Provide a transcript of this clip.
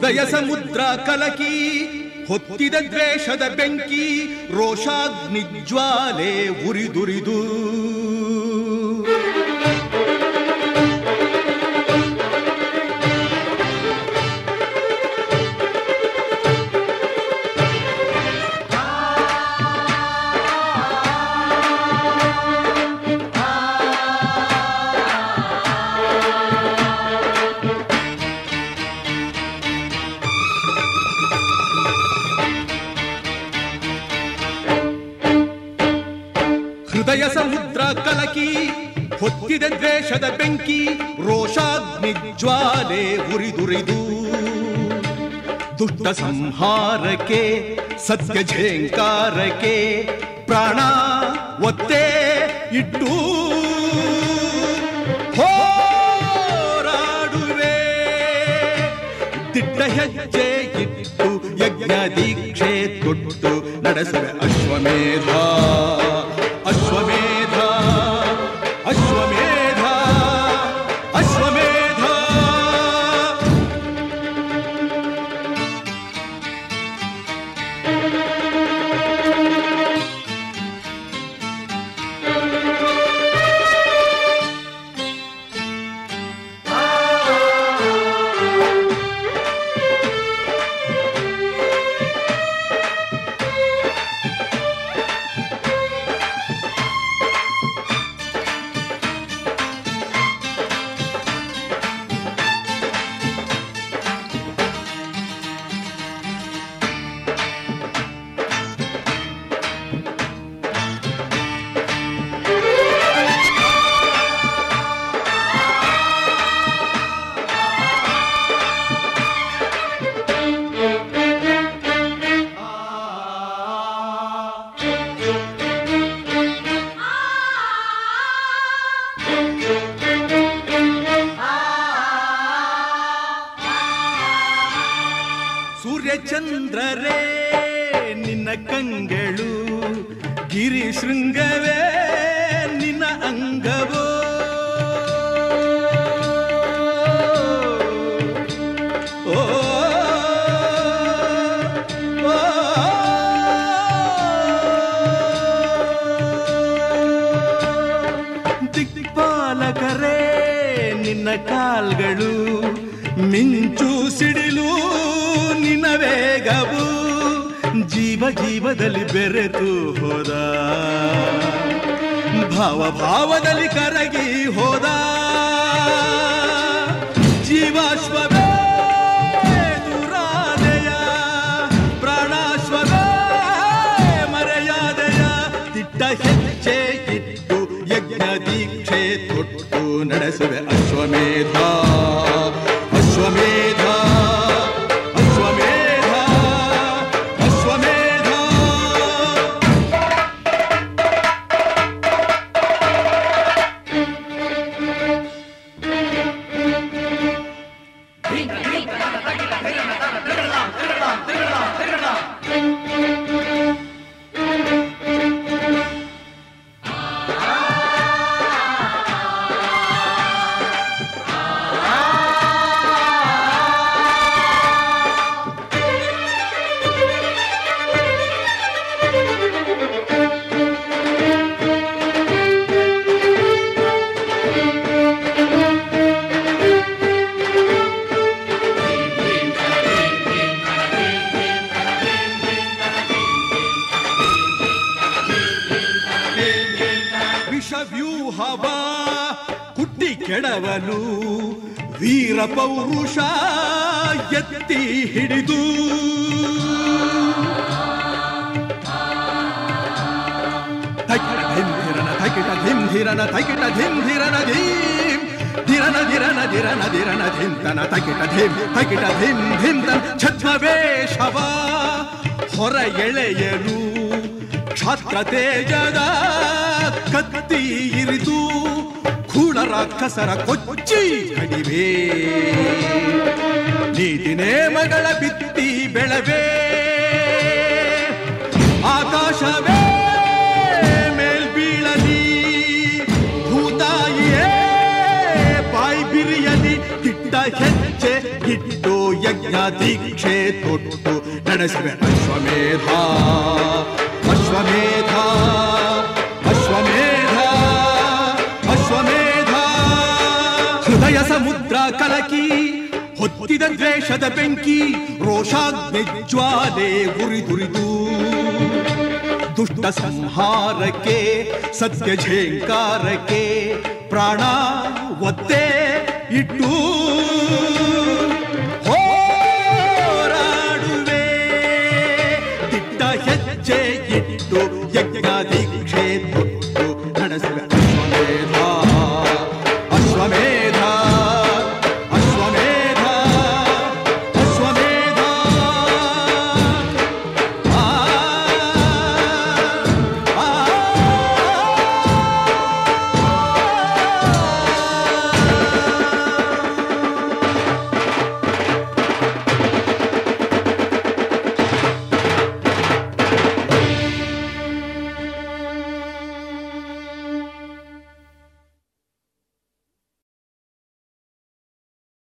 ಹೃದಯ ಸಮುದ್ರ ಕಲಕಿ ಹೊತ್ತಿದ ದ್ವೇಷದ ಬೆಂಕಿ ರೋಷಾಗ್ನಿ ಜ್ವಾಲೆ ಉರಿದುರಿದು ಹೃದಯ ಸಮುದ್ರ ಕಲಕಿ ಹೊತ್ತಿದ ದ್ವೇಷದ ಬೆಂಕಿ ರೋಷಾಗ್ನಿ ಜ್ವಾಲೆ ಉರಿದುರಿದು ದುಷ್ಟ ಸಂಹಾರಕ್ಕೆ ಸತ್ಯ ಝೇಂಕಾರಕ್ಕೆ ಪ್ರಾಣ ಒತ್ತೆ ಇಟ್ಟು ಹೋರಾಡುವೆ ದಿಟ್ಟ ಹೆಜ್ಜೆ ಇಟ್ಟು ಯಜ್ಞ ದೀಕ್ಷೆ ತೊಟ್ಟು ನಡೆಸುವೆ ಅಶ್ವಮೇಧ ಅಶ್ವಮೇಧ ಅಶ್ವಮೇಧ ಅಶ್ವಮೇಧ ಚಂದ್ರರೇ ನಿನ್ನ ಕಂಗಳು ಗಿರಿ ಶೃಂಗವೇ ನಿನ್ನ ಅಂಗವೋ ದಿಕ್ಪಾಲಕರೇ ನಿನ್ನ ಕಾಲ್ಗಳು ಮಿಂಚು ಸಿಡಿಲು ನಿನ್ನ ವೇಗವು ಜೀವ ಜೀವದಲ್ಲಿ ಬೆರೆತು ಹೋದ ಭಾವ ಭಾವದಲ್ಲಿ ಕರಗಿ ಹೋದ ಜೀವಾಶ್ವವೇ ದುರಾದೆಯ ಪ್ರಾಣಾಶ್ವವೇ ಮರೆಯಾದೆಯ ದಿಟ್ಟ ಹೆಜ್ಜೆ ಇಟ್ಟು ಯಜ್ಞ ದೀಕ್ಷೆ ತೊಟ್ಟು ನಡೆಸುವೆ ಅಶ್ವಮೇಧ ಅಶ್ವಮೇಧ ವಿಷವ್ಯೂಹವ ಕುಟ್ಟಿ ಕೆಡವಲು ವೀರ ಪೌರುಷ ಎತ್ತಿ ಹಿಡಿದು ತೈಕಿಟ ಧಿಂ ಧಿರನ ತೈಕಿಟ ಧಿಂ ಧಿರನ ಧೀಂ ಧಿರನ ಧಿರನ ಧಿರನ ಧಿರನ ಧಿಂತನ ತೈಕಿಟ ಧಿಂ ತೈಕಿಟ ಧಿಂ ಧಿಂತನ ಛದ್ಮವೇಷವ ಹೊರ ಎಳೆಯಲು ಕ್ಷಾತ್ರ ತೇಜದ ಕತ್ತಿ ಇರಿದು ಕೂಡ ರಾಕ್ಷಸರ ಕೊಚ್ಚಿ ಕಡಿವೆ ನೀತಿ ನೇಮಗಳ ಬಿತ್ತಿ ಬೆಳವೇ ಆಕಾಶವೇ ಮೇಲ್ಬೀಳಲಿ ಭೂತಾಯಿಯೇ ಬಾಯಿ ಬಿರಿಯಲಿ ದಿಟ್ಟ ಹೆಜ್ಜೆ ಇಟ್ಟು ಯಜ್ಞ ಯಜ್ಞ ದೀಕ್ಷೆ ತೊಟ್ಟು ನಡೆಸುವೆ ಅಶ್ವಮೇಧ ಅಶ್ವಮೇಧ ಅಶ್ವಮೇಧ ಅಶ್ವಮೇಧ. ಹೃದಯ ಸಮುದ್ರ ಕಲಕಿ ಹೊತ್ತಿದ ದ್ವೇಷದ ಬೆಂಕಿ ರೋಷಾಗ್ನಿ ಜ್ವಾಲೆ ಉರಿದುರಿದು ದುಷ್ಟ ಸಂಹಾರಕ್ಕೆ ಸತ್ಯ ಝೇಂಕಾರಕ್ಕೆ ಪ್ರಾಣ ಒತ್ತೆ ಇಟ್ಟು ಹೋರಾಡುವೆ ದಿಟ್ಟ ಹೆಜ್ಜೆ ಇಟ್ಟು ಯಜ್ಞ ದೀಕ್ಷೆ